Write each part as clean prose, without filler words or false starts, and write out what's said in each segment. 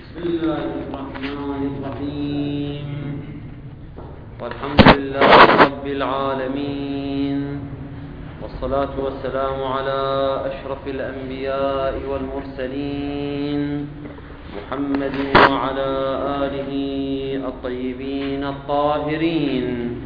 بسم الله الرحمن الرحيم. والحمد لله رب العالمين، والصلاة والسلام على أشرف الأنبياء والمرسلين محمد وعلى آله الطيبين الطاهرين.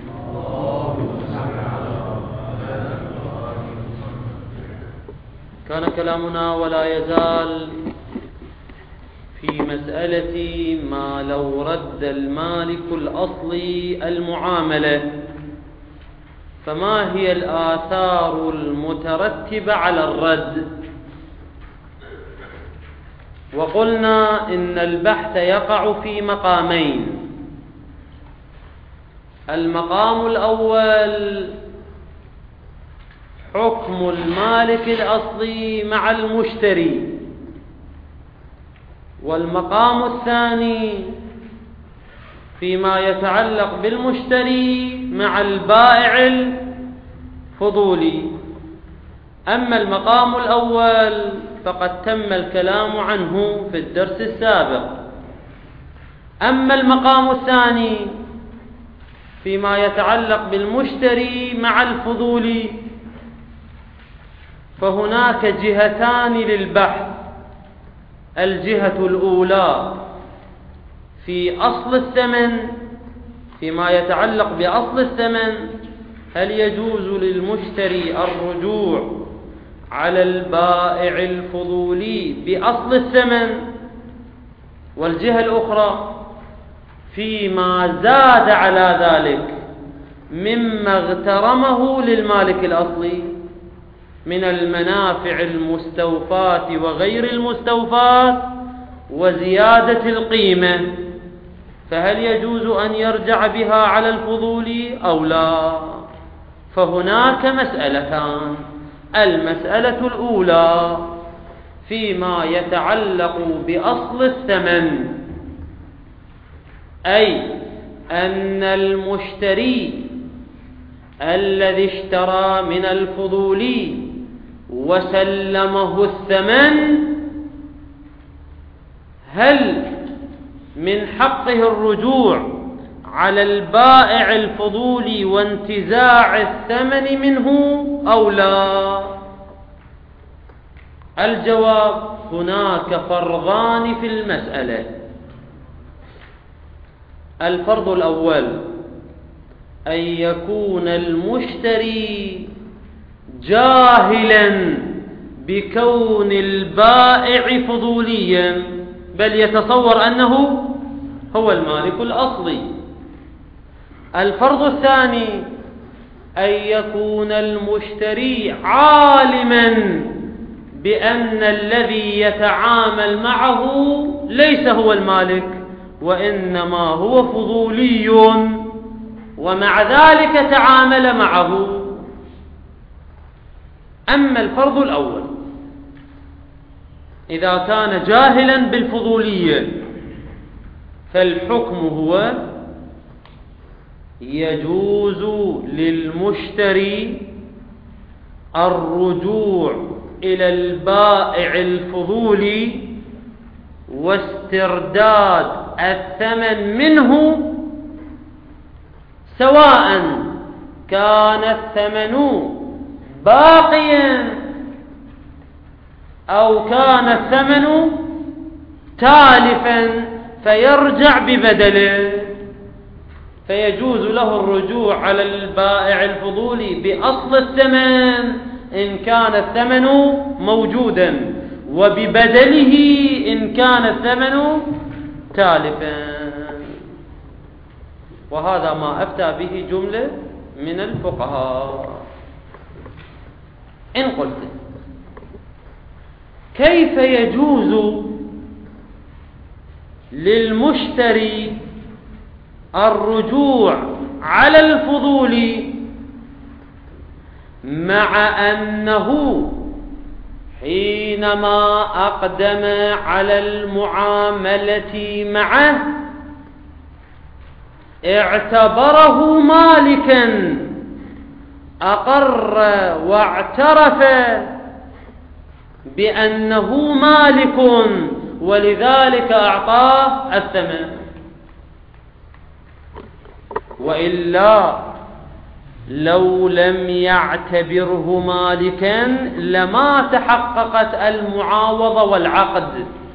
كان كلامنا ولا يزال في مسألة ما لو رد المالك الأصلي المعاملة، فما هي الآثار المترتبة على الرد؟ وقلنا إن البحث يقع في مقامين. المقام الأول حكم المالك الأصلي مع المشتري، والمقام الثاني فيما يتعلق بالمشتري مع البائع الفضولي. أما المقام الأول فقد تم الكلام عنه في الدرس السابق. أما المقام الثاني فيما يتعلق بالمشتري مع الفضولي فهناك جهتان للبحث. الجهة الأولى في أصل الثمن، فيما يتعلق بأصل الثمن، هل يجوز للمشتري الرجوع على البائع الفضولي بأصل الثمن؟ والجهة الأخرى فيما زاد على ذلك مما اغترمه للمالك الأصلي من المنافع المستوفاة وغير المستوفاة وزيادة القيمة، فهل يجوز أن يرجع بها على الفضول أو لا؟ فهناك مسألتان. المسألة الأولى فيما يتعلق بأصل الثمن، أي أن المشتري الذي اشترى من الفضولي وسلمه الثمن، هل من حقه الرجوع على البائع الفضولي وانتزاع الثمن منه أو لا؟ الجواب: هناك فرضان في المسألة. الفرض الأول أن يكون المشتري جاهلا بكون البائع فضوليا، بل يتصور أنه هو المالك الأصلي. الفرض الثاني أن يكون المشتري عالما بأن الذي يتعامل معه ليس هو المالك وإنما هو فضولي، ومع ذلك تعامل معه. أما الفرض الأول إذا كان جاهلا بالفضولية فالحكم هو يجوز للمشتري الرجوع إلى البائع الفضولي واسترداد الثمن منه، سواء كان الثمن باقيا أو كان الثمن تالفا فيرجع ببدله، فيجوز له الرجوع على البائع الفضولي بأصل الثمن إن كان الثمن موجودا، وببدله إن كان الثمن تالفا. وهذا ما أفتى به جملة من الفقهاء. إن قلت كيف يجوز للمشتري الرجوع على الفضول مع أنه حينما أقدم على المعاملة معه اعتبره مالكا، أقر واعترف بأنه مالك ولذلك أعطاه الثمن. وإلا لو لم يعتبره مالكا لما تحققت المعاوضة والعقد.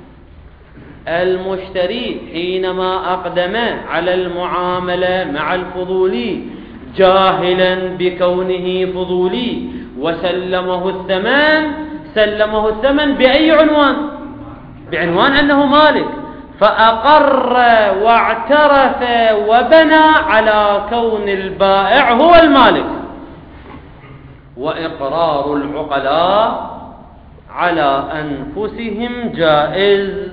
المشتري حينما أقدم على المعاملة مع الفضولي جاهلا بكونه فضولي وسلمه الثمن، سلمه الثمن بأي عنوان؟ بعنوان أنه مالك، فأقر واعترف وبنى على كون البائع هو المالك. وإقرار العقلاء على أنفسهم جائز،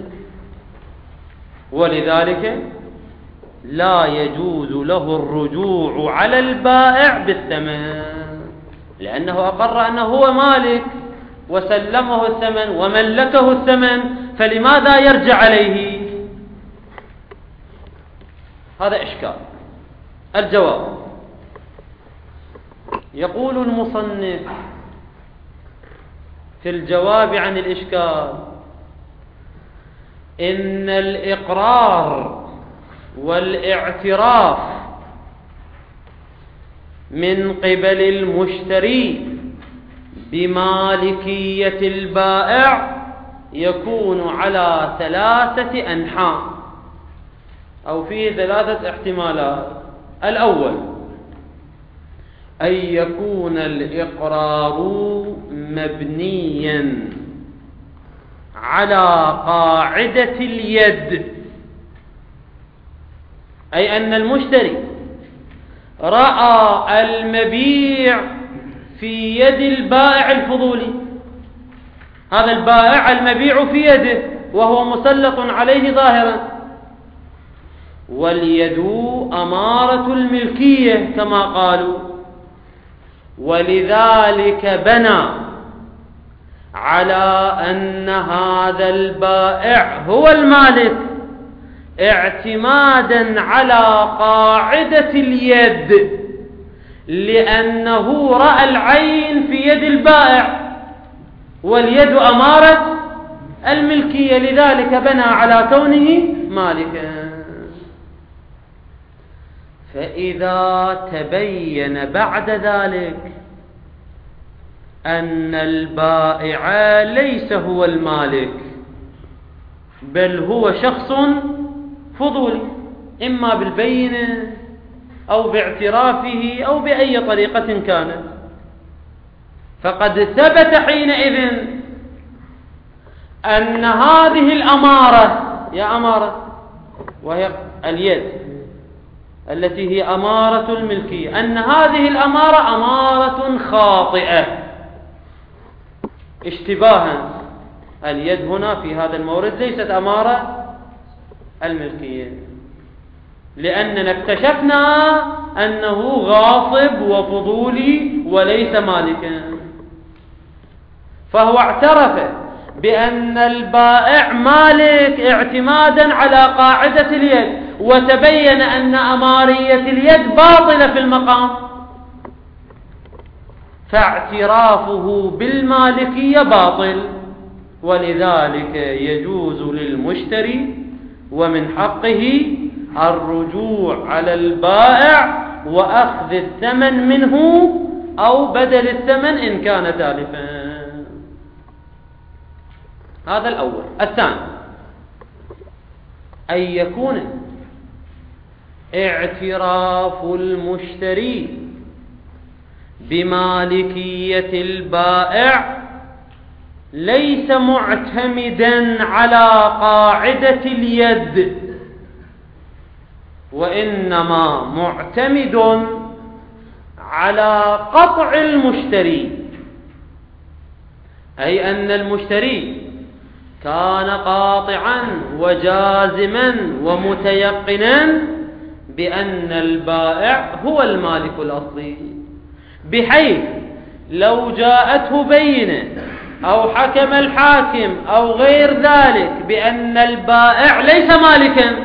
ولذلك لا يجوز له الرجوع على البائع بالثمن، لأنه أقر أنه هو مالك وسلمه الثمن وملكه الثمن، فلماذا يرجع عليه؟ هذا إشكال. الجواب: يقول المصنف في الجواب عن الإشكال: إن الإقرار والاعتراف من قبل المشتري بمالكية البائع يكون على 3 أنحاء، أو فيه 3 احتمالات. الأول: أن يكون الإقرار مبنيا على قاعدة اليد، أي أن المشتري رأى المبيع في يد البائع الفضولي، هذا البائع المبيع في يده وهو مسلط عليه ظاهرا، واليد أمارة الملكية كما قالوا، ولذلك بنى على أن هذا البائع هو المالك اعتمادا على قاعدة اليد، لأنه رأى العين في يد البائع واليد أمارة الملكية، لذلك بنى على كونه مالكا. فإذا تبين بعد ذلك أن البائع ليس هو المالك بل هو شخص فضولي، إما بالبينة أو باعترافه أو بأي طريقة كانت، فقد ثبت حينئذ أن هذه الأمارة، يا أمارة وهي اليد التي هي أمارة الملكية، أن هذه الأمارة أمارة خاطئة اشتباها. اليد هنا في هذا المورد ليست أمارة الملكية، لأننا اكتشفنا أنه غاصب وفضولي وليس مالكا، فهو اعترف بأن البائع مالك اعتمادا على قاعدة اليد، وتبين أن أمارية اليد باطلة في المقام، فاعترافه بالمالكية باطل، ولذلك يجوز للمشتري ومن حقه الرجوع على البائع وأخذ الثمن منه أو بدل الثمن إن كان تالفا. هذا الأول. الثاني: أن يكون اعتراف المشتري بمالكية البائع ليس معتمدا على قاعدة اليد، وإنما معتمد على قطع المشتري، أي أن المشتري كان قاطعا وجازما ومتيقنا بأن البائع هو المالك الأصلي، بحيث لو جاءته بينة أو حكم الحاكم أو غير ذلك بأن البائع ليس مالكا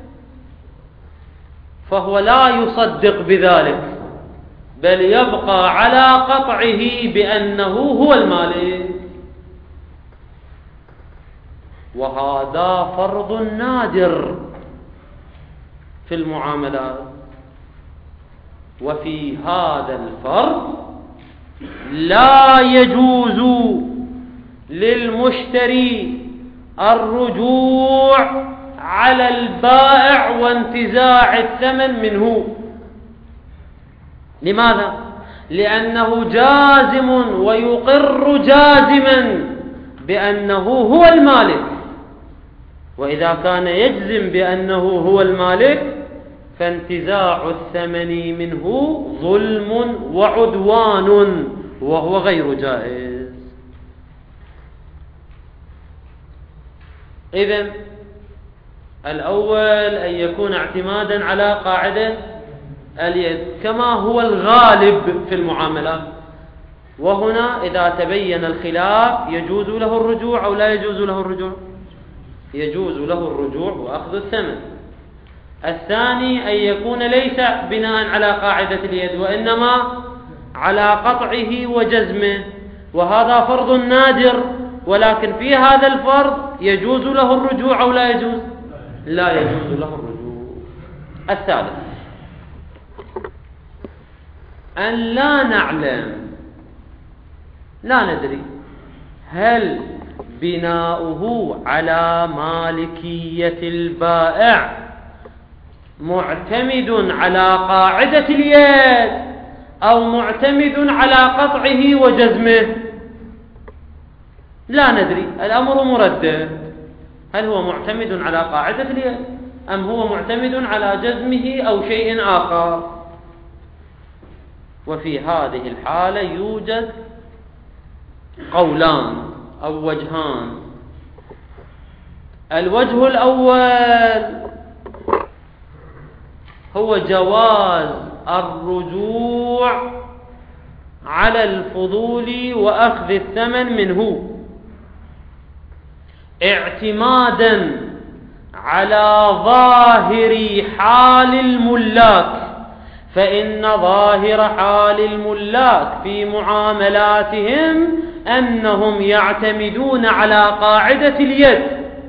فهو لا يصدق بذلك، بل يبقى على قطعه بأنه هو المالك. وهذا فرض نادر في المعاملات. وفي هذا الفرض لا يجوز للمشتري الرجوع على البائع وانتزاع الثمن منه. لماذا؟ لأنه جازم ويقر جازما بأنه هو المالك، وإذا كان يجزم بأنه هو المالك فانتزاع الثمن منه ظلم وعدوان وهو غير جائز. إذن الأول أن يكون اعتمادا على قاعدة اليد كما هو الغالب في المعاملات. وهنا إذا تبين الخلاف يجوز له الرجوع أو لا يجوز له الرجوع؟ يجوز له الرجوع وأخذ الثمن. الثاني أن يكون ليس بناء على قاعدة اليد وإنما على قطعه وجزمه، وهذا فرض نادر، ولكن في هذا الفرض يجوز له الرجوع أو لا يجوز؟ لا يجوز له الرجوع. الثالث أن لا نعلم، لا ندري هل بناؤه على مالكية البائع معتمد على قاعدة اليد أو معتمد على قطعه وجزمه. لا ندري، الأمر مردد، هل هو معتمد على قاعدة اليد أم هو معتمد على جزمه أو شيء آخر. وفي هذه الحالة يوجد قولان أو وجهان. الوجه الأول هو جواز الرجوع على الفضول وأخذ الثمن منه اعتمادا على ظاهر حال الملاك، فإن ظاهر حال الملاك في معاملاتهم أنهم يعتمدون على قاعدة اليد،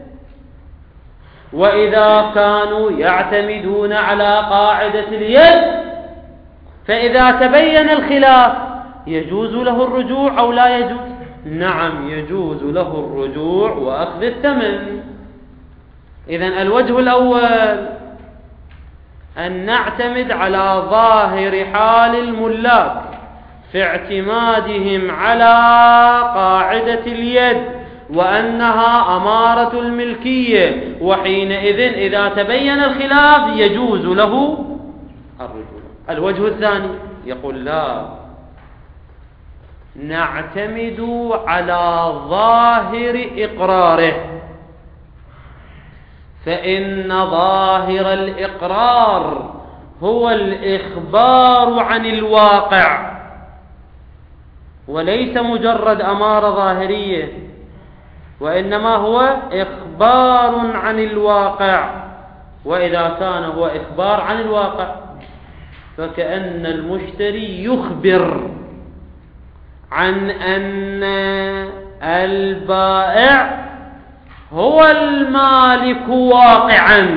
وإذا كانوا يعتمدون على قاعدة اليد فإذا تبين الخلاف يجوز له الرجوع أو لا يجوز؟ نعم يجوز له الرجوع وأخذ الثمن. إذن الوجه الأول أن نعتمد على ظاهر حال الملاك في اعتمادهم على قاعدة اليد وأنها أمارة الملكية، وحينئذ إذا تبين الخلاف يجوز له الرجوع. الوجه الثاني يقول لا، نعتمد على ظاهر إقراره، فإن ظاهر الإقرار هو الإخبار عن الواقع وليس مجرد أمارة ظاهرية، وإنما هو إخبار عن الواقع. وإذا كان هو إخبار عن الواقع فكأن المشتري يخبر عن أن البائع هو المالك واقعا.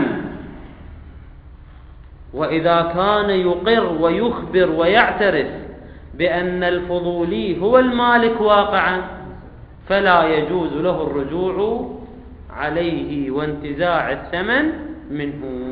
وإذا كان يقر ويخبر ويعترف بأن الفضولي هو المالك واقعا فلا يجوز له الرجوع عليه وانتزاع الثمن منه.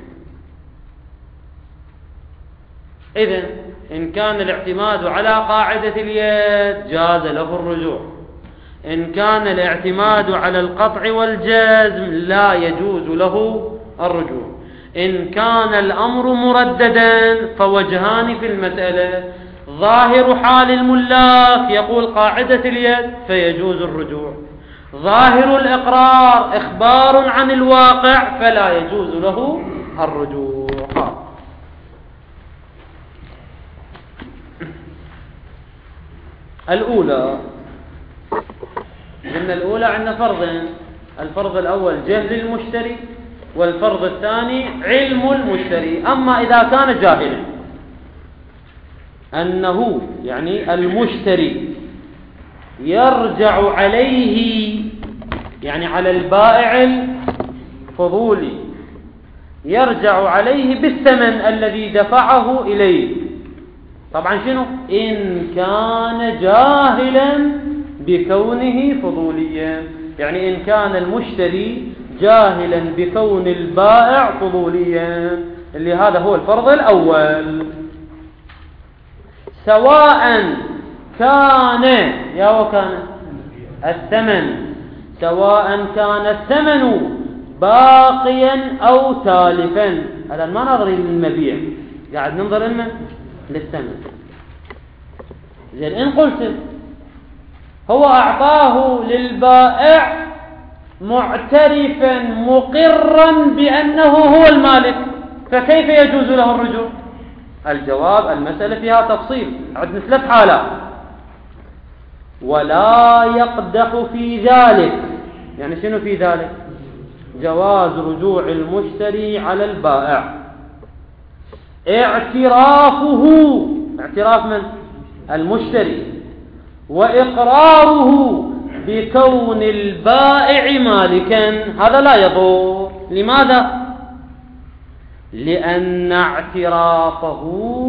إذن إن كان الاعتماد على قاعدة اليد جاز له الرجوع، إن كان الاعتماد على القطع والجزم لا يجوز له الرجوع. إن كان الأمر مرددا فوجهان في المسألة، ظاهر حال الملاك يقول قاعدة اليد فيجوز الرجوع، ظاهر الإقرار إخبار عن الواقع فلا يجوز له الرجوع. الأولى، إن الأولى عندنا فرضين، الفرض الأول جهل المشتري، والفرض الثاني علم المشتري. أما إذا كان جاهلا أنه يعني المشتري يرجع عليه يعني على البائع الفضولي يرجع عليه بالثمن الذي دفعه إليه. طبعا شنو؟ إن كان جاهلا بكونه فضوليا، يعني إن كان المشتري جاهلا بكون البائع فضوليا، اللي هذا هو الفرض الأول. سواء كان الثمن سواء كان الثمن باقيا أو تالفا. الآن ما نظري للمبيع، قاعد ننظر لنا للثمن. زين، إن قلت هو أعطاه للبائع معترفا مقرا بأنه هو المالك، فكيف يجوز له الرجوع؟ الجواب: المسألة فيها تفصيل، عندنا 3 حالات. ولا يقدح في ذلك، يعني شنو في ذلك؟ جواز رجوع المشتري على البائع. اعترافه، اعتراف من؟ المشتري، وإقراره بكون البائع مالكا، هذا لا يضر. لماذا؟ لأن اعترافه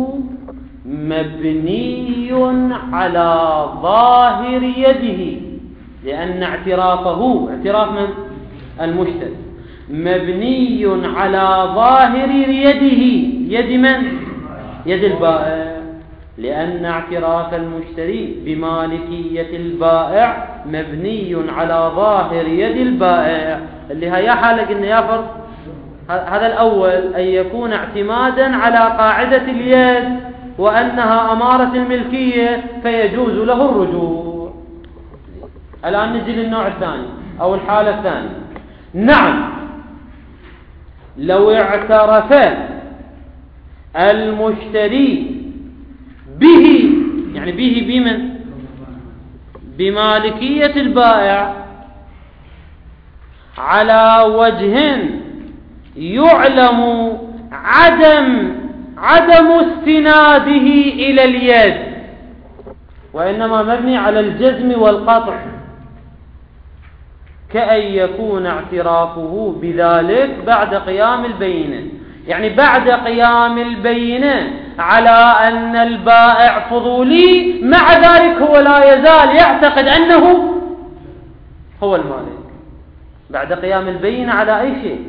مبني على ظاهر يده. لأن اعترافه، اعتراف من؟ المشتري، مبني على ظاهر يده. يد من؟ يد البائع. لأن اعتراف المشتري بمالكية البائع مبني على ظاهر يد البائع، اللي هي حالة قلنا يا فرض. هذا الأول، أن يكون اعتمادا على قاعدة اليد وأنها أمارة الملكية فيجوز له الرجوع. الآن نجي للنوع الثاني أو الحالة الثانية. نعم، لو اعترف المشتري به، يعني به بمن؟ بمالكية البائع على وجه يعلم عدم استناده إلى اليد، وإنما مبني على الجزم والقطع، كأن يكون اعترافه بذلك بعد قيام البينة. يعني بعد قيام البينة على أن البائع فضولي، مع ذلك هو لا يزال يعتقد أنه هو المالك. بعد قيام البينة على أي شيء؟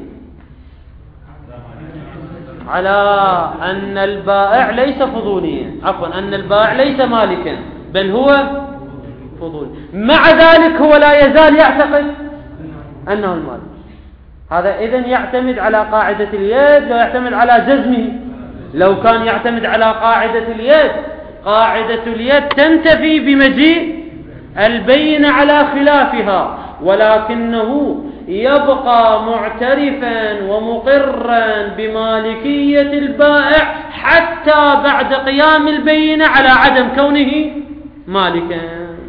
على أن البائع ليس فضوليا، عفوا، أن البائع ليس مالكا بل هو فضولي، مع ذلك هو لا يزال يعتقد أنه المالك. هذا إذن يعتمد على قاعدة اليد ويعتمد على جزمه. لو كان يعتمد على قاعدة اليد، قاعدة اليد تنتفي بمجيء البينة على خلافها، ولكنه يبقى معترفا ومقرا بمالكية البائع حتى بعد قيام البينة على عدم كونه مالكا،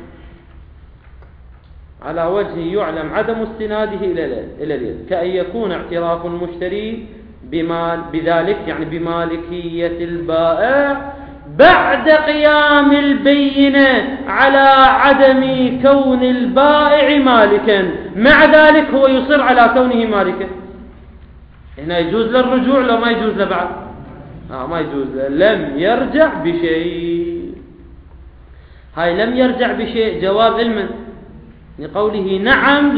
على وجه يعلم عدم استناده إلى اليد، كأن يكون اعتراف المشتري بذلك، يعني بمالكية البائع بعد قيام البينة على عدم كون البائع مالكا، مع ذلك هو يصر على كونه مالكا. هنا يجوز للرجوع لو ما يجوز لبعض؟ ما يجوز، لم يرجع بشيء. هاي لم يرجع بشيء جواب علما لقوله نعم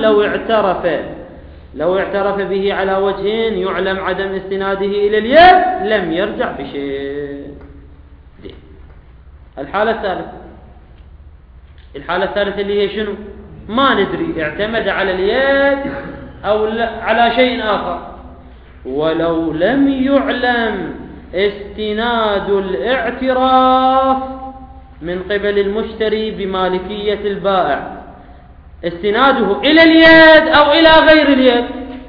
لو اعترف به على وجهين يعلم عدم استناده إلى اليد لم يرجع بشيء. الحالة الثالثة اللي هي شنو؟ ما ندري، اعتمد على اليد أو على شيء آخر، ولو لم يعلم استناد الاعتراف من قبل المشتري بمالكية البائع، استناده إلى اليد أو إلى غير اليد،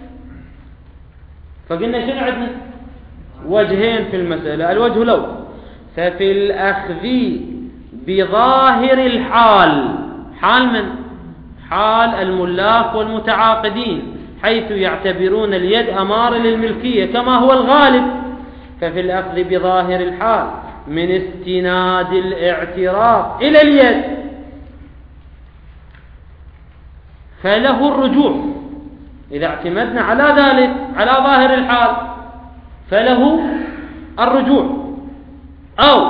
فقلنا شنو عندنا؟ وجهين في المسألة. الوجه الأول، ففي الأخذ بظاهر الحال، حال من؟ حال الملاك والمتعاقدين، حيث يعتبرون اليد أمارة للملكية كما هو الغالب. ففي الأخذ بظاهر الحال من استناد الاعتراف إلى اليد، فله الرجوع. إذا اعتمدنا على ذلك على ظاهر الحال فله الرجوع، أو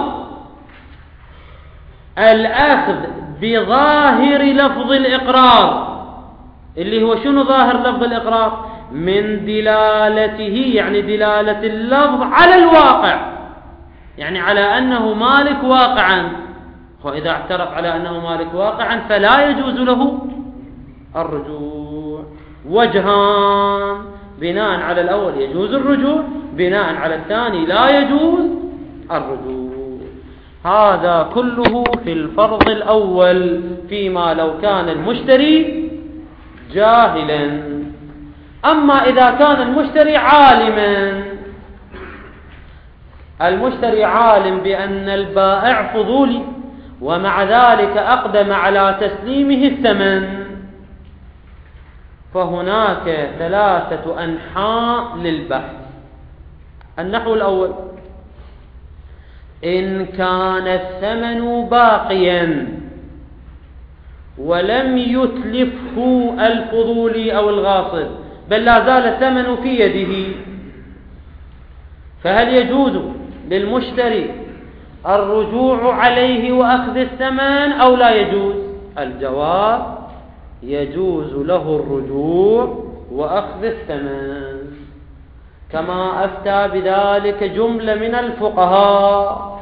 الأخذ بظاهر لفظ الإقرار، اللي هو شنو ظاهر لفظ الإقرار؟ من دلالته، يعني دلالة اللفظ على الواقع، يعني على أنه مالك واقعا. وإذا اعترف على أنه مالك واقعا فلا يجوز له الرجوع. وجهان: بناء على الأول يجوز الرجوع، بناء على الثاني لا يجوز الرجوع. هذا كله في الفرض الأول، فيما لو كان المشتري جاهلا. أما إذا كان المشتري عالما، المشتري عالم بأن البائع فضولي ومع ذلك أقدم على تسليمه الثمن، فهناك 3 أنحاء للبحث. النحو الأول: إن كان الثمن باقيا ولم يتلفه الفضولي أو الغاصب، بل لا زال الثمن في يده، فهل يجوز للمشتري الرجوع عليه وأخذ الثمن أو لا يجوز؟ الجواب: يجوز له الرجوع وأخذ الثمن، كما أفتى بذلك جملة من الفقهاء.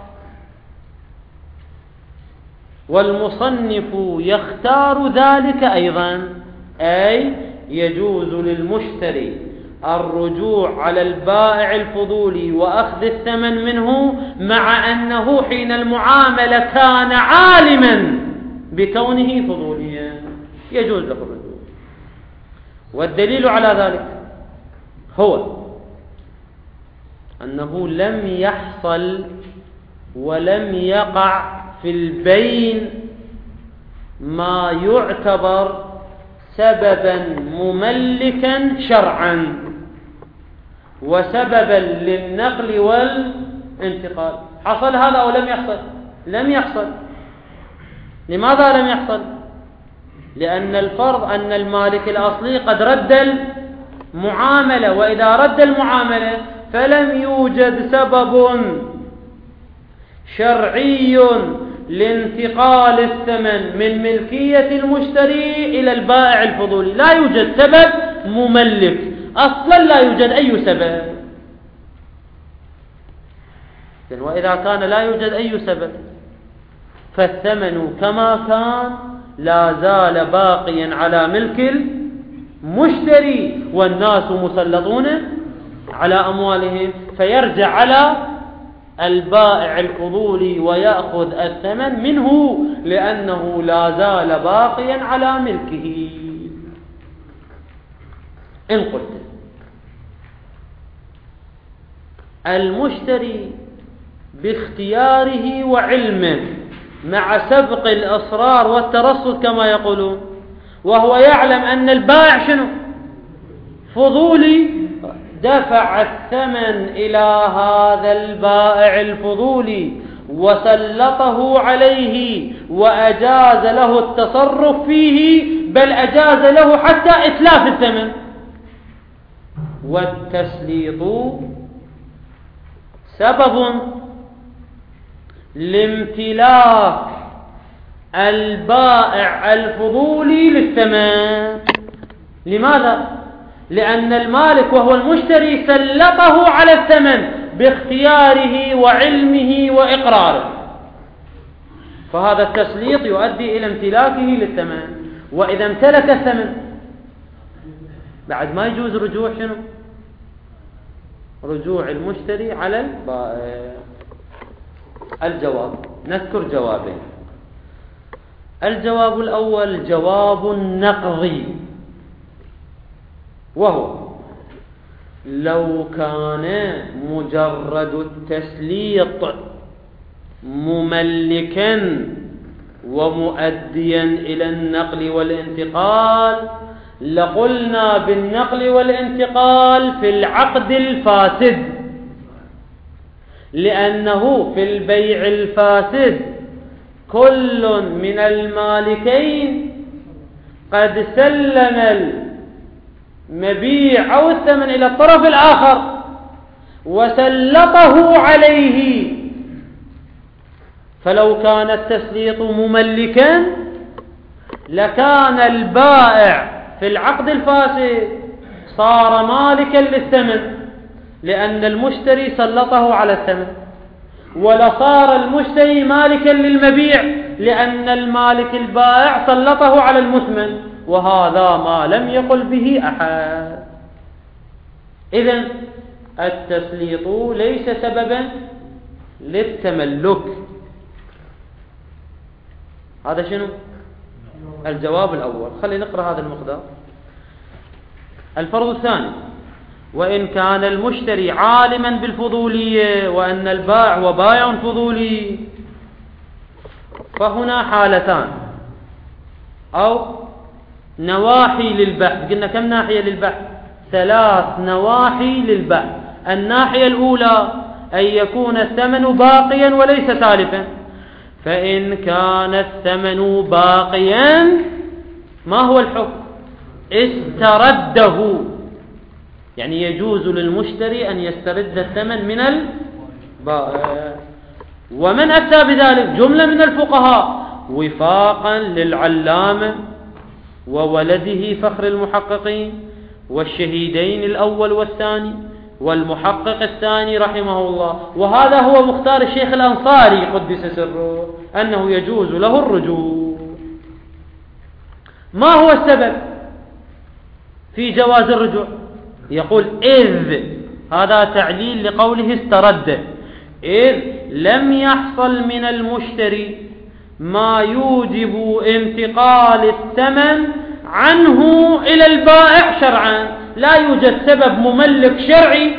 والمصنف يختار ذلك أيضا، أي يجوز للمشتري الرجوع على البائع الفضولي وأخذ الثمن منه، مع أنه حين المعاملة كان عالما بكونه فضوليا، يجوز له الرجوع. والدليل على ذلك هو أنه لم يحصل ولم يقع في البين ما يعتبر سببا مملكا شرعا وسببا للنقل والانتقال. حصل هذا أو لم يحصل؟ لم يحصل. لماذا لم يحصل؟ لأن الفرض أن المالك الأصلي قد رد المعاملة، وإذا رد المعاملة فلم يوجد سبب شرعي لانتقال الثمن من ملكية المشتري إلى البائع الفضولي. لا يوجد سبب مملك أصلا، لا يوجد أي سبب. وإذا كان لا يوجد أي سبب فالثمن كما كان لا زال باقيا على ملك المشتري، والناس مسلطون على أموالهم، فيرجع على البائع الفضولي ويأخذ الثمن منه، لأنه لا زال باقيا على ملكه. إن قلت المشتري باختياره وعلمه مع سبق الإصرار والترصد كما يقولون، وهو يعلم أن البائع شنو؟ فضولي، دفع الثمن إلى هذا البائع الفضولي وسلطه عليه وأجاز له التصرف فيه، بل أجاز له حتى إتلاف الثمن. والتسليط سبب لامتلاك البائع الفضولي للثمن. لماذا؟ لأن المالك وهو المشتري سلطه على الثمن باختياره وعلمه وإقراره، فهذا التسليط يؤدي إلى امتلاكه للثمن. وإذا امتلك الثمن بعد ما يجوز رجوع شنو؟ رجوع المشتري على البائع. الجواب، نذكر جوابين. الجواب الأول جواب نقضي، وهو لو كان مجرد التسليط مملكا ومؤديا إلى النقل والانتقال لقلنا بالنقل والانتقال في العقد الفاسد، لأنه في البيع الفاسد كل من المالكين قد سلم المبيع أو الثمن إلى الطرف الآخر وسلطه عليه، فلو كان التسليط مملكا لكان البائع في العقد الفاسد صار مالكا للثمن، لأن المشتري سلطه على الثمن، ولصار المشتري مالكا للمبيع لأن المالك البائع سلطه على المثمن، وهذا ما لم يقل به أحد. إذن التسليط ليس سببا للتملك. هذا شنو؟ الجواب الأول. خلينا نقرأ هذا المقدار. الفرض الثاني: وإن كان المشتري عالما بالفضولية وأن البائع وبائع فضولي، فهنا حالتان أو نواحي للبحث. قلنا كم ناحية للبحث؟ 3 نواحي للبحث. الناحية الأولى أن يكون الثمن باقيا وليس سالفا، فإن كان الثمن باقيا ما هو الحكم؟ استرده، يعني يجوز للمشتري أن يسترد الثمن من البائع. ومن أتى بذلك؟ جملة من الفقهاء وفاقا للعلامة وولده فخر المحققين والشهيدين الأول والثاني والمحقق الثاني رحمه الله. وهذا هو مختار الشيخ الأنصاري قدس سره، أنه يجوز له الرجوع. ما هو السبب في جواز الرجوع؟ يقول إذ، هذا تعليل لقوله استرد، إذ لم يحصل من المشتري ما يوجب انتقال الثمن عنه إلى البائع شرعا. لا يوجد سبب مملك شرعي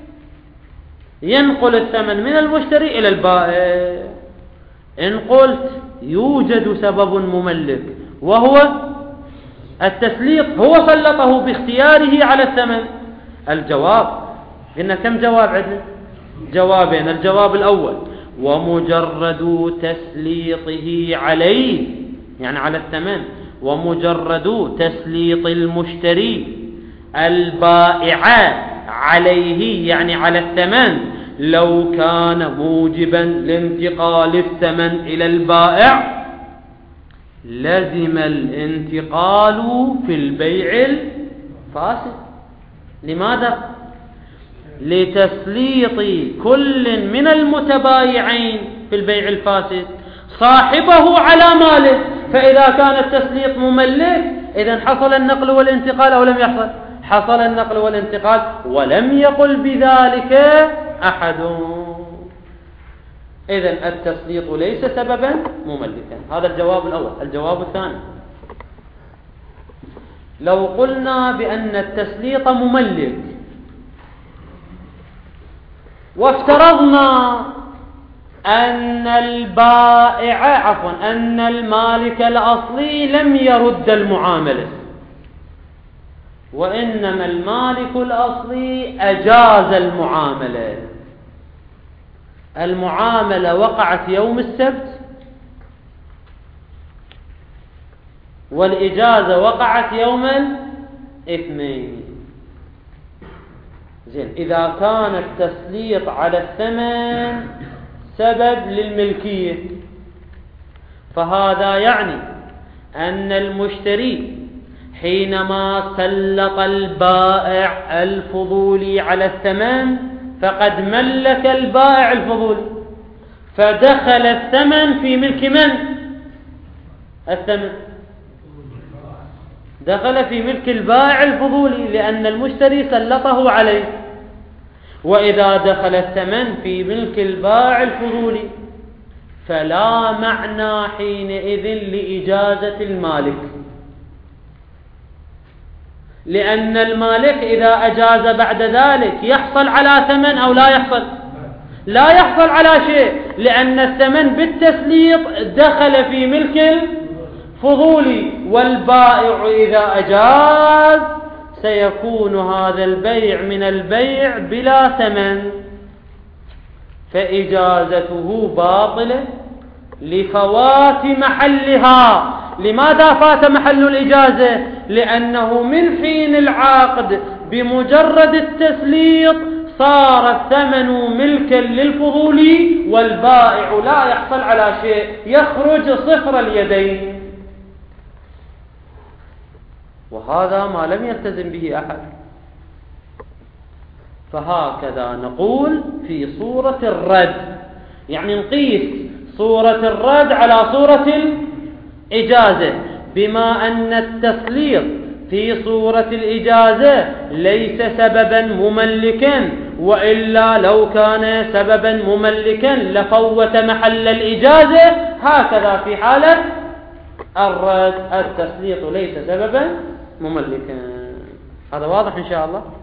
ينقل الثمن من المشتري إلى البائع. إن قلت يوجد سبب مملك وهو التسليط، هو سلطه باختياره على الثمن. الجواب، قلنا كم جواب عندنا؟ جوابين. الجواب الأول: ومجرد تسليطه عليه، يعني على الثمن، ومجرد تسليط المشتري البائع عليه، يعني على الثمن، لو كان موجبا لانتقال الثمن إلى البائع لزم الانتقال في البيع الفاسد. لماذا؟ لتسليط كل من المتبايعين في البيع الفاسد صاحبه على ماله. فإذا كان التسليط مملك إذن حصل النقل والانتقال أو لم يحصل؟ حصل النقل والانتقال، ولم يقل بذلك أحد. إذن التسليط ليس سببا مملكا. هذا الجواب الأول. الجواب الثاني: لو قلنا بأن التسليط مملك وافترضنا أن أن المالك الأصلي لم يرد المعاملة، وإنما المالك الأصلي أجاز المعاملة وقعت يوم السبت والإجازة وقعت يوم الاثنين. زين، إذا كان التسليط على الثمن سبب للملكية، فهذا يعني أن المشتري حينما سلط البائع الفضولي على الثمن فقد ملك البائع الفضولي، فدخل الثمن في ملك من؟ الثمن دخل في ملك البائع الفضولي لأن المشتري سلطه عليه. وإذا دخل الثمن في ملك البائع الفضولي فلا معنى حينئذ لإجازة المالك، لأن المالك إذا أجاز بعد ذلك يحصل على ثمن أو لا يحصل؟ لا يحصل على شيء، لأن الثمن بالتسليط دخل في ملك الفضولي، والبائع إذا أجاز سيكون هذا البيع من البيع بلا ثمن، فإجازته باطلة لفوات محلها، لماذا فات محل الإجازة؟ لأنه من حين العقد بمجرد التسليط صار الثمن ملكا للفضولي، والبائع لا يحصل على شيء، يخرج صفر اليدين، وهذا ما لم يلتزم به أحد. فهكذا نقول في صورة الرد، يعني نقيس صورة الرد على صورة الإجازة، بما أن التسليط في صورة الإجازة ليس سببا مملكا، وإلا لو كان سببا مملكا لفوت محل الإجازة. هكذا في حالة الرد التسليط ليس سببا مملكا. هذا واضح إن شاء الله؟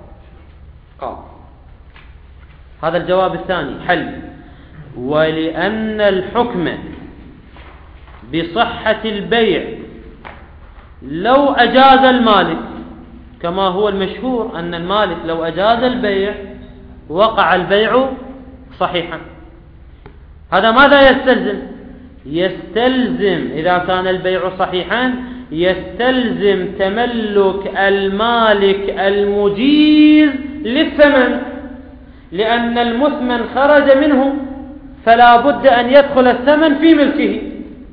هذا الجواب الثاني. حل: ولأن الحكم بصحة البيع لو أجاز المالك، كما هو المشهور أن المالك لو أجاز البيع وقع البيع صحيحا. هذا ماذا يستلزم؟ يستلزم إذا كان البيع صحيحا يستلزم تملك المالك المجيز للثمن، لأن المثمن خرج منه فلا بد أن يدخل الثمن في ملكه.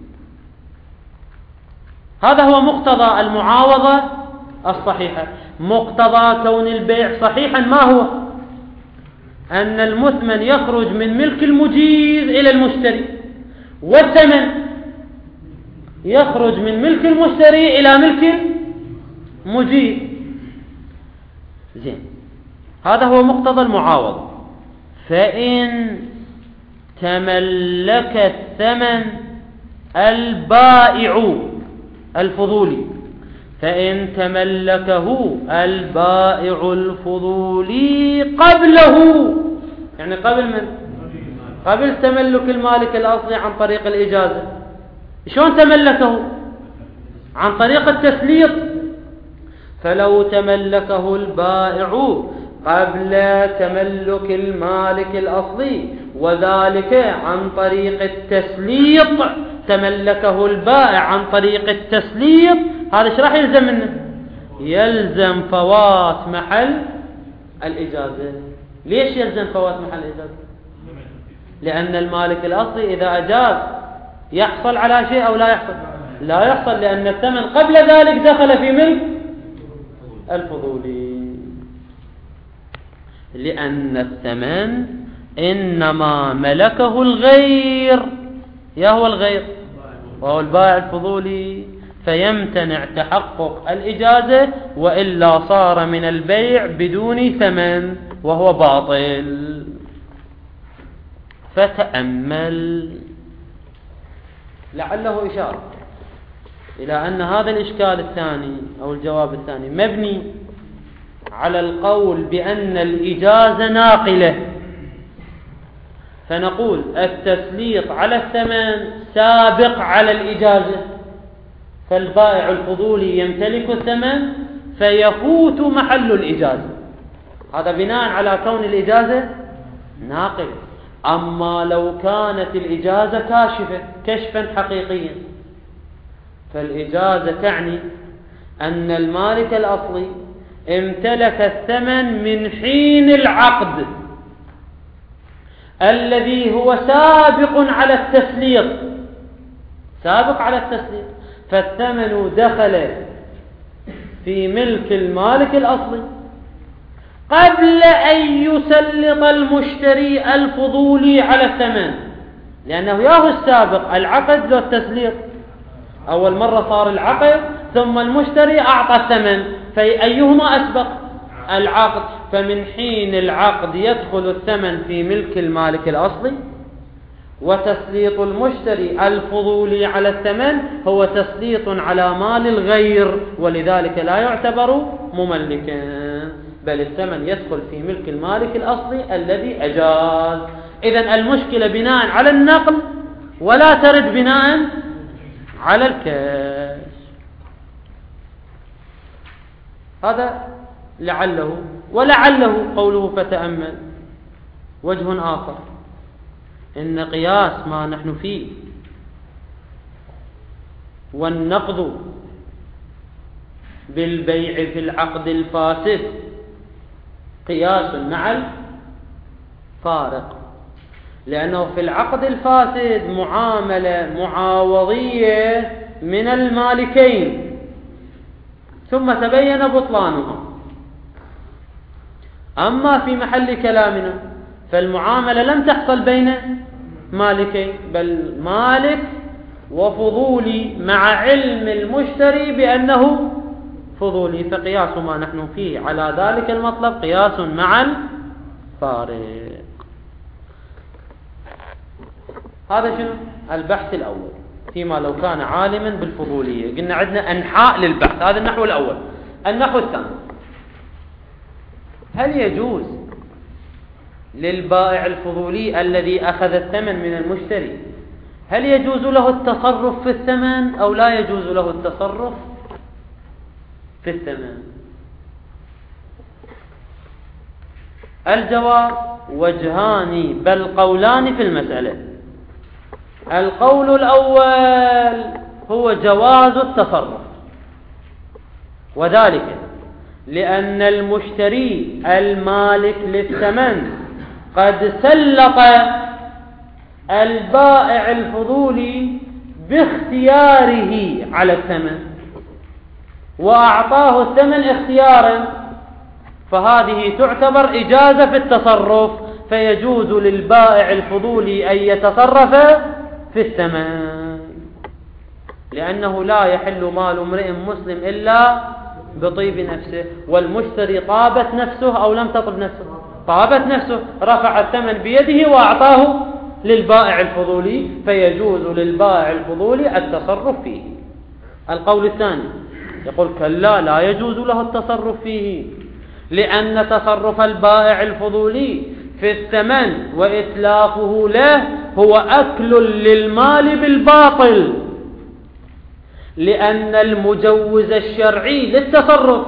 هذا هو مقتضى المعاوضة الصحيحة. مقتضى كون البيع صحيحا ما هو؟ أن المثمن يخرج من ملك المجيز إلى المشتري، والثمن يخرج من ملك المشتري إلى ملك المجيز. زين، هذا هو مقتضى المعاوضة. فإن تملك الثمن البائع الفضولي، فإن تملكه البائع الفضولي قبله، يعني قبل من؟ قبل تملك المالك الأصلي عن طريق الإجازة. شلون تملكه؟ عن طريق التسليط. فلو تملكه البائع قبل تملك المالك الأصلي، وذلك عن طريق التسليط، تملكه البائع عن طريق التسليط، هذا ايش راح يلزم منه؟ يلزم فوات محل الإجازة. ليش يلزم فوات محل الإجازة؟ لأن المالك الأصلي إذا أجاز يحصل على شيء أو لا يحصل؟ لا يحصل، لأن الثمن قبل ذلك دخل في ملك الفضولي. لأن الثمن إنما ملكه الغير، يهو الغير وهو البائع الفضولي، فيمتنع تحقق الإجازة، وإلا صار من البيع بدون ثمن وهو باطل. فتأمل، لعله إشارة إلى أن هذا الإشكال الثاني أو الجواب الثاني مبني على القول بأن الإجازة ناقلة، فنقول التسليط على الثمن سابق على الإجازة، فالبائع الفضولي يمتلك الثمن فيفوت محل الإجازة. هذا بناء على كون الإجازة ناقلة. أما لو كانت الإجازة كاشفة كشفا حقيقيا، فالإجازة تعني أن المالك الأصلي امتلك الثمن من حين العقد الذي هو سابق على التسليط، سابق على التسليط، فالثمن دخل في ملك المالك الأصلي قبل أن يسلط المشتري الفضولي على الثمن، لأنه ياهو السابق العقد ذو التسليط. أول مرة صار العقد ثم المشتري أعطى الثمن، فأيهما أسبق؟ العقد. فمن حين العقد يدخل الثمن في ملك المالك الأصلي، وتسليط المشتري الفضولي على الثمن هو تسليط على مال الغير، ولذلك لا يعتبر مملكا، بل الثمن يدخل في ملك المالك الأصلي الذي أجاز. إذن المشكلة بناء على النقل ولا ترد بناء على الكاش. هذا لعله، ولعله قوله فتأمل وجه آخر، إن قياس ما نحن فيه والنقض بالبيع في العقد الفاسد قياس مع الفارق، لأنه في العقد الفاسد معاملة معاوضية من المالكين ثم تبين بطلانها. أما في محل كلامنا فالمعاملة لم تحصل بين مالكين، بل مالك وفضولي مع علم المشتري بأنه فضولي، فقياس ما نحن فيه على ذلك المطلب قياس مع الفارق. هذا شنو البحث الأول فيما لو كان عالما بالفضولية. قلنا عندنا أنحاء للبحث، هذا النحو الأول. النحو الثاني: هل يجوز للبائع الفضولي الذي أخذ الثمن من المشتري، هل يجوز له التصرف في الثمن أو لا يجوز له التصرف في الثمن؟ الجواب: وجهان بل قولان في المسألة. القول الأول هو جواز التصرف، وذلك لأن المشتري المالك للثمن قد سلط البائع الفضولي باختياره على الثمن وأعطاه الثمن اختيارا، فهذه تعتبر إجازة في التصرف، فيجوز للبائع الفضولي أن يتصرف في الثمن، لأنه لا يحل مال امرئ مسلم إلا بطيب نفسه. والمشتري طابت نفسه أو لم تطب نفسه؟ طابت نفسه، رفع الثمن بيده وأعطاه للبائع الفضولي، فيجوز للبائع الفضولي التصرف فيه. القول الثاني يقول: كلا، لا يجوز له التصرف فيه، لأن تصرف البائع الفضولي في الثمن وإتلافه له هو أكل للمال بالباطل، لأن المجوز الشرعي للتصرف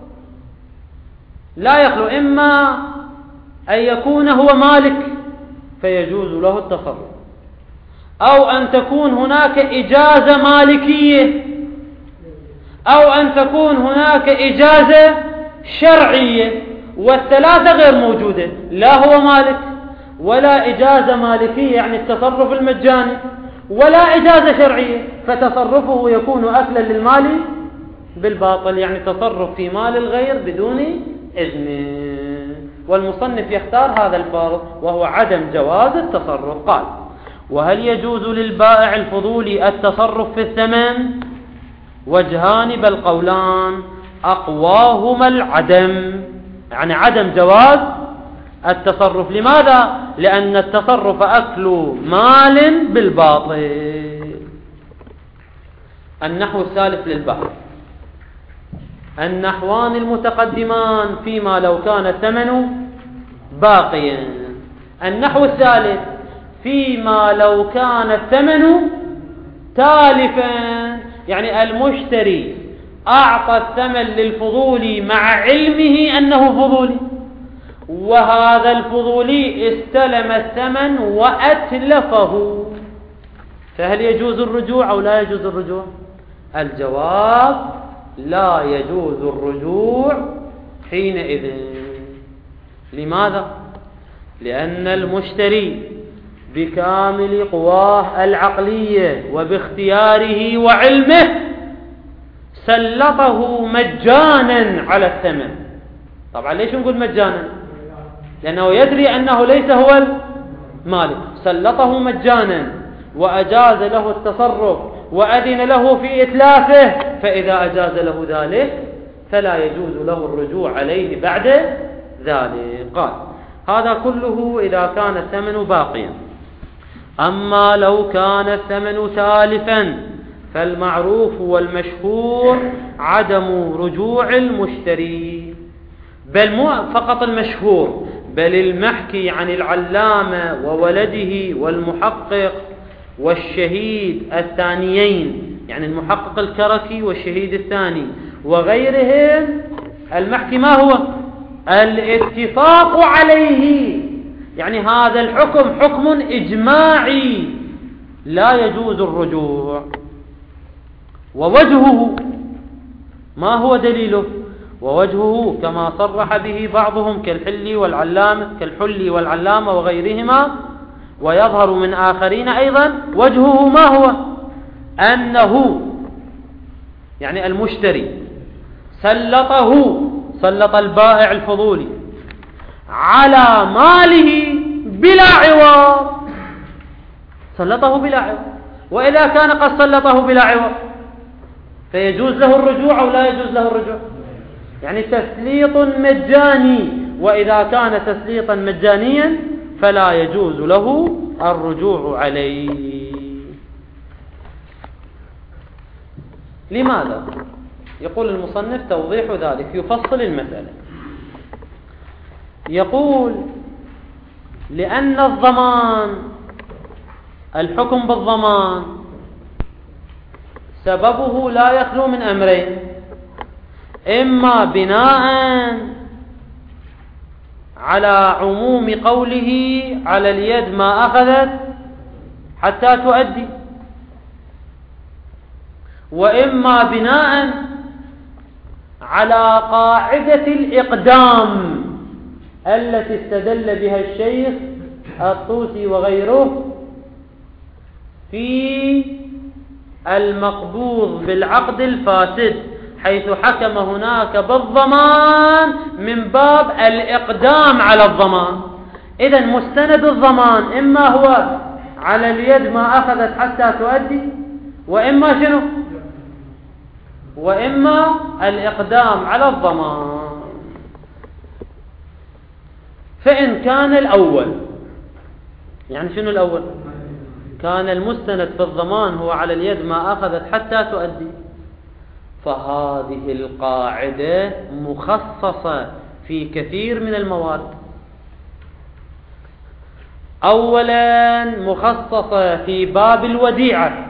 لا يخلو إما أن يكون هو مالك فيجوز له التصرف، أو أن تكون هناك إجازة مالكية، أو أن تكون هناك إجازة شرعية، والثلاثة غير موجودة، لا هو مالك ولا إجازة مالكية يعني التصرف المجاني، ولا إجازة شرعية، فتصرفه يكون أكلا للمال بالباطل، يعني تصرف في مال الغير بدون إذن. والمصنف يختار هذا الفرق وهو عدم جواز التصرف. قال: وهل يجوز للبائع الفضولي التصرف في الثمن؟ وجهان بل قولان، أقواهما العدم، يعني عدم جواز التصرف. لماذا؟ لأن التصرف أكل مال بالباطل. النحو الثالث للبحث: النحوان المتقدمان فيما لو كان الثمن باقيا. النحو الثالث: فيما لو كان الثمن تالفا، يعني المشتري أعطى الثمن للفضولي مع علمه أنه فضولي، وهذا الفضولي استلم الثمن وأتلفه، فهل يجوز الرجوع أو لا يجوز الرجوع؟ الجواب: لا يجوز الرجوع حينئذ. لماذا؟ لأن المشتري بكامل قواه العقلية وباختياره وعلمه سلطه مجانا على الثمن. طبعا ليش نقول مجانا؟ لأنه يدري أنه ليس هو المالك، سلطه مجانا وأجاز له التصرف وأذن له في إتلافه، فإذا أجاز له ذلك فلا يجوز له الرجوع عليه بعد ذلك. قال: هذا كله إذا كان الثمن باقيا. أما لو كان الثمن تالفا فالمعروف والمشهور عدم رجوع المشتري، بل مو فقط المشهور، بل المحكي عن العلامة وولده والمحقق والشهيد الثانيين، يعني المحقق الكركي والشهيد الثاني وغيرهم، المحكي ما هو؟ الاتفاق عليه، يعني هذا الحكم حكم إجماعي لا يجوز الرجوع. ووجهه ما هو دليله؟ ووجهه كما صرح به بعضهم كالحلي والعلامة وغيرهما، ويظهر من آخرين أيضا. وجهه ما هو؟ أنه يعني المشتري سلط البائع الفضولي على ماله بلا عوض، سلطه بلا عوض. وإذا كان قد سلطه بلا عوض فيجوز له الرجوع أو لا يجوز له الرجوع؟ يعني تسليط مجاني، وإذا كان تسليطا مجانيا فلا يجوز له الرجوع عليه. لماذا؟ يقول المصنف توضيح ذلك، يفصل المسألة. يقول: لأن الضمان، الحكم بالضمان سببه لا يخلو من أمرين: إما بناء على عموم قوله على اليد ما أخذت حتى تؤدي، وإما بناء على قاعدة الإقدام التي استدل بها الشيخ الطوسي وغيره في المقبوض بالعقد الفاسد، حيث حكم هناك بالضمان من باب الإقدام على الضمان. إذن مستند الضمان إما هو على اليد ما أخذت حتى تؤدي، وإما شنو؟ وإما الإقدام على الضمان. فإن كان الأول، يعني شنو الأول؟ كان المستند في الضمان هو على اليد ما أخذت حتى تؤدي، فهذه القاعدة مخصصة في كثير من المواد. أولا مخصصة في باب الوديعة: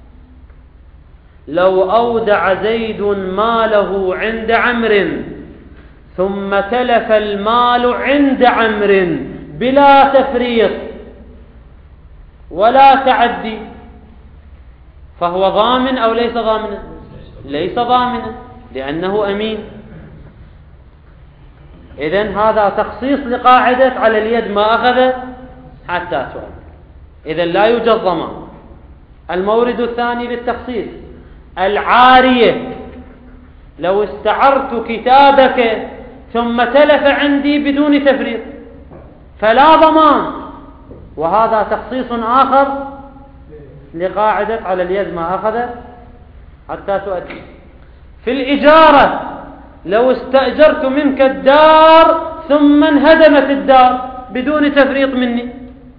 لو أودع زيد ماله عند عمرو ثم تلف المال عند عمرو بلا تفريط ولا تعدي، فهو ضامن أو ليس ضامنا؟ ليس ضامنا، لأنه أمين. إذن هذا تخصيص لقاعدة على اليد ما أخذ حتى تؤدي، إذن لا يوجد ضمان. المورد الثاني للتخصيص: العارية، لو استعرت كتابك ثم تلف عندي بدون تفريط فلا ضمان، وهذا تخصيص آخر لقاعدة على اليد ما أخذ حتى تؤدي. في الإجارة، لو استأجرت منك الدار ثم انهدمت الدار بدون تفريط مني،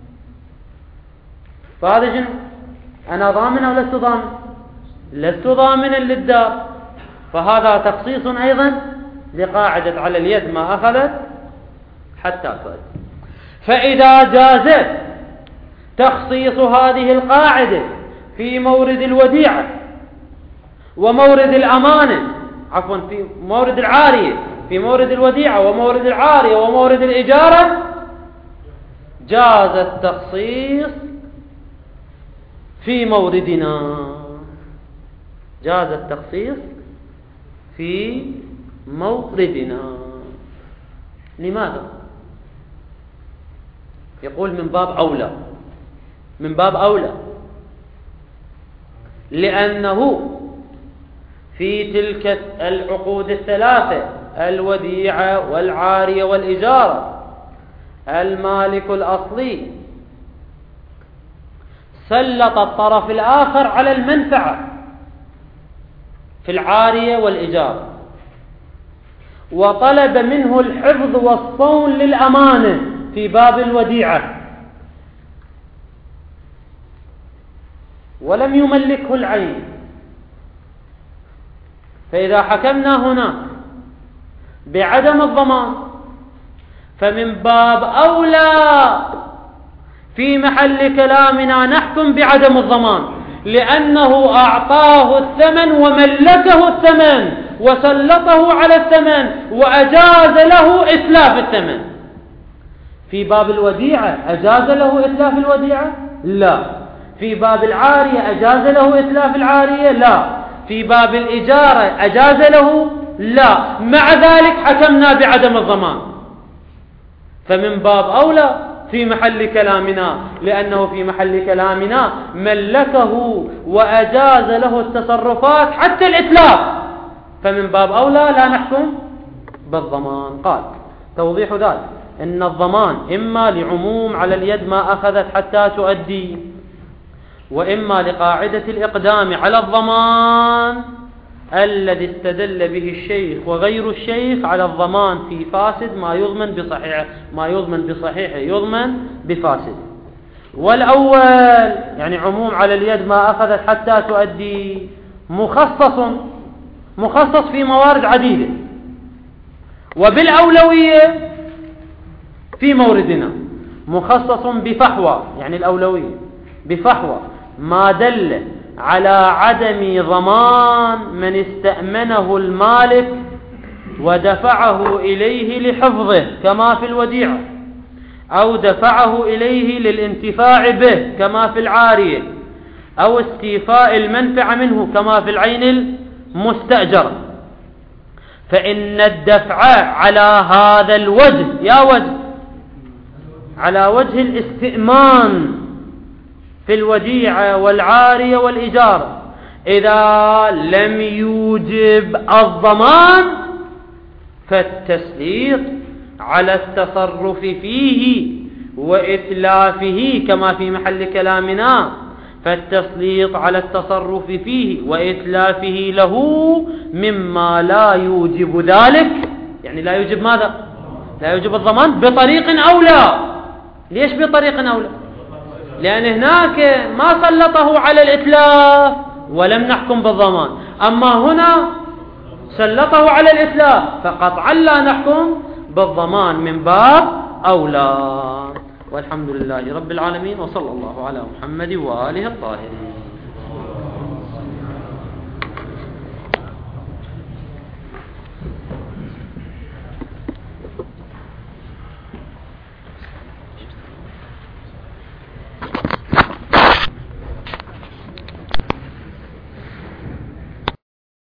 فهذا شنو؟ أنا ضامن أو لست ضامن؟ لست ضامنا للدار، فهذا تخصيص أيضا لقاعدة على اليد ما أخذت حتى تؤدي. فإذا جاز تخصيص هذه القاعدة في مورد الوديعة ومورد الأمانة، عفوا في مورد العارية، في مورد الوديعة ومورد العارية ومورد الإجارة، جاز التخصيص في موردنا، جاز التخصيص في موردنا. لماذا؟ يقول من باب أولى، من باب أولى، لأنه في تلك العقود الثلاثة، الوديعة والعارية والإجارة، المالك الأصلي سلط الطرف الآخر على المنفعة في العارية والإجارة، وطلب منه الحفظ والصون للأمانة في باب الوديعة، ولم يملكه العين. فإذا حكمنا هنا بعدم الضمان فمن باب أولى في محل كلامنا نحكم بعدم الضمان، لأنه أعطاه الثمن وملكه الثمن وسلطه على الثمن وأجاز له إتلاف الثمن. في باب الوديعة أجاز له إتلاف الوديعة؟ لا. في باب العارية أجاز له إتلاف العارية؟ لا. في باب الإجارة أجاز له؟ لا، مع ذلك حكمنا بعدم الضمان. فمن باب أولى في محل كلامنا، لأنه في محل كلامنا ملكه وأجاز له التصرفات حتى الإتلاف، فمن باب أولى لا نحكم بالضمان. قال توضيح ذلك إن الضمان إما لعموم على اليد ما أخذت حتى تؤدي، وإما لقاعدة الإقدام على الضمان الذي استدل به الشيخ وغير الشيخ على الضمان في فاسد ما يضمن بصحيحه يضمن بفاسد. والأول يعني عموم على اليد ما أخذت حتى تؤدي مخصص في موارد عديدة، وبالأولوية في موردنا مخصص بفحوى، يعني الأولوية بفحوى ما دل على عدم ضمان من استأمنه المالك ودفعه إليه لحفظه كما في الوديعة، أو دفعه إليه للانتفاع به كما في العارية، أو استيفاء المنفعة منه كما في العين المستأجرة. فإن الدفع على هذا الوجه على وجه الاستئمان في الوديعة والعارية والإجارة إذا لم يوجب الضمان، فالتسليط على التصرف فيه وإتلافه كما في محل كلامنا، فالتسليط على التصرف فيه وإتلافه له مما لا يوجب ذلك، يعني لا يوجب ماذا؟ لا يوجب الضمان بطريق أولى. ليش بطريق أولى؟ لأن هناك ما سلطه على الإتلاف ولم نحكم بالضمان، أما هنا سلطه على الإتلاف فقطعا لا نحكم بالضمان من باب أولى. والحمد لله رب العالمين، وصلى الله على محمد وآله الطاهرين.